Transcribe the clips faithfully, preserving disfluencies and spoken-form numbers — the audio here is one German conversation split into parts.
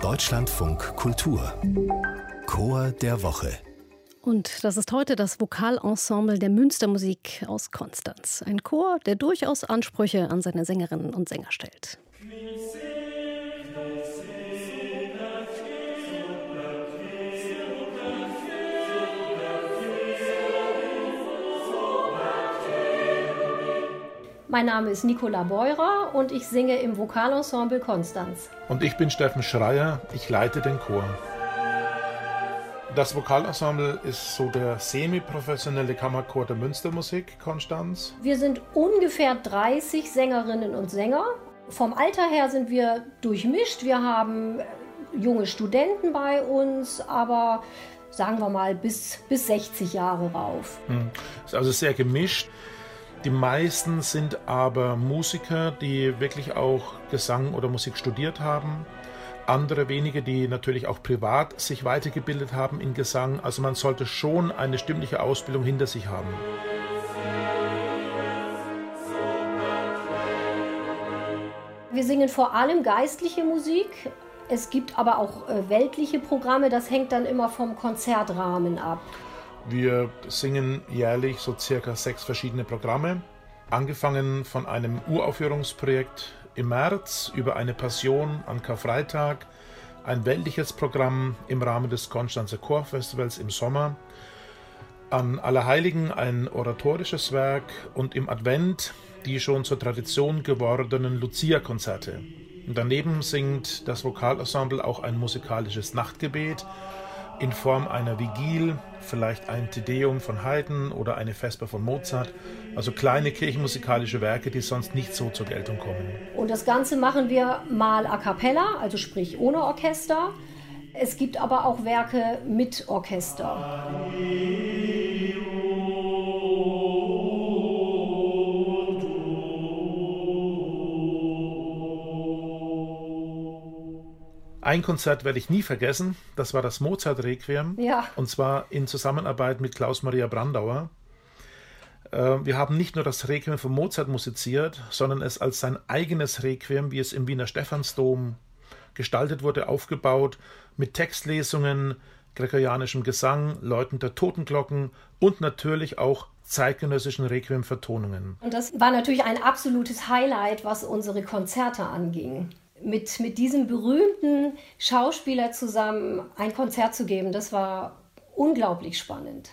Deutschlandfunk Kultur Chor der Woche. Und das ist heute das Vokalensemble der Münstermusik aus Konstanz. Ein Chor, der durchaus Ansprüche an seine Sängerinnen und Sänger stellt. Mein Name ist Nicola Beurer und ich singe im Vokalensemble Konstanz. Und ich bin Steffen Schreier, ich leite den Chor. Das Vokalensemble ist so der semi-professionelle Kammerchor der Münstermusik Konstanz. Wir sind ungefähr dreißig Sängerinnen und Sänger. Vom Alter her sind wir durchmischt. Wir haben junge Studenten bei uns, aber sagen wir mal bis, bis sechzig Jahre rauf. Hm. Ist also sehr gemischt. Die meisten sind aber Musiker, die wirklich auch Gesang oder Musik studiert haben. Andere wenige, die natürlich auch privat sich weitergebildet haben in Gesang. Also man sollte schon eine stimmliche Ausbildung hinter sich haben. Wir singen vor allem geistliche Musik. Es gibt aber auch äh, weltliche Programme. Das hängt dann immer vom Konzertrahmen ab. Wir singen jährlich so circa sechs verschiedene Programme, angefangen von einem Uraufführungsprojekt im März über eine Passion an Karfreitag, ein weltliches Programm im Rahmen des Konstanzer Chorfestivals im Sommer, an Allerheiligen ein oratorisches Werk und im Advent die schon zur Tradition gewordenen Lucia-Konzerte. Und daneben singt das Vokalensemble auch ein musikalisches Nachtgebet in Form einer Vigil, vielleicht ein Te Deum von Haydn oder eine Vesper von Mozart, also kleine kirchenmusikalische Werke, die sonst nicht so zur Geltung kommen. Und das Ganze machen wir mal a cappella, also sprich ohne Orchester. Es gibt aber auch Werke mit Orchester. Ein Konzert werde ich nie vergessen, das war das Mozart-Requiem, ja. Und zwar in Zusammenarbeit mit Klaus-Maria Brandauer. Wir haben nicht nur das Requiem von Mozart musiziert, sondern es als sein eigenes Requiem, wie es im Wiener Stephansdom gestaltet wurde, aufgebaut, mit Textlesungen, gregorianischem Gesang, Läuten der Totenglocken und natürlich auch zeitgenössischen Requiem-Vertonungen. Und das war natürlich ein absolutes Highlight, was unsere Konzerte anging. Mit, mit diesem berühmten Schauspieler zusammen ein Konzert zu geben, das war unglaublich spannend.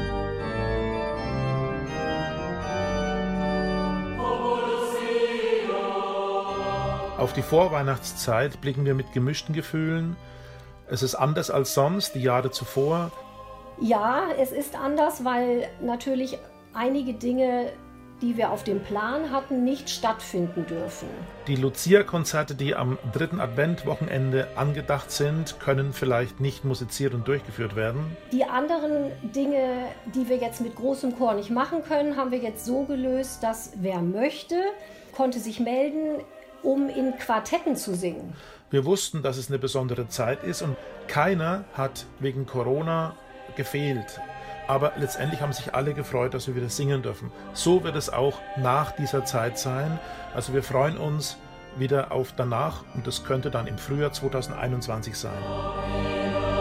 Auf die Vorweihnachtszeit blicken wir mit gemischten Gefühlen. Es ist anders als sonst, die Jahre zuvor. Ja, es ist anders, weil natürlich einige Dinge, die wir auf dem Plan hatten, nicht stattfinden dürfen. Die Lucia-Konzerte, die am dritten Adventwochenende angedacht sind, können vielleicht nicht musiziert und durchgeführt werden. Die anderen Dinge, die wir jetzt mit großem Chor nicht machen können, haben wir jetzt so gelöst, dass wer möchte, konnte sich melden, um in Quartetten zu singen. Wir wussten, dass es eine besondere Zeit ist und keiner hat wegen Corona gefehlt. Aber letztendlich haben sich alle gefreut, dass wir wieder singen dürfen. So wird es auch nach dieser Zeit sein. Also wir freuen uns wieder auf danach und das könnte dann im Frühjahr zweitausendeinundzwanzig sein.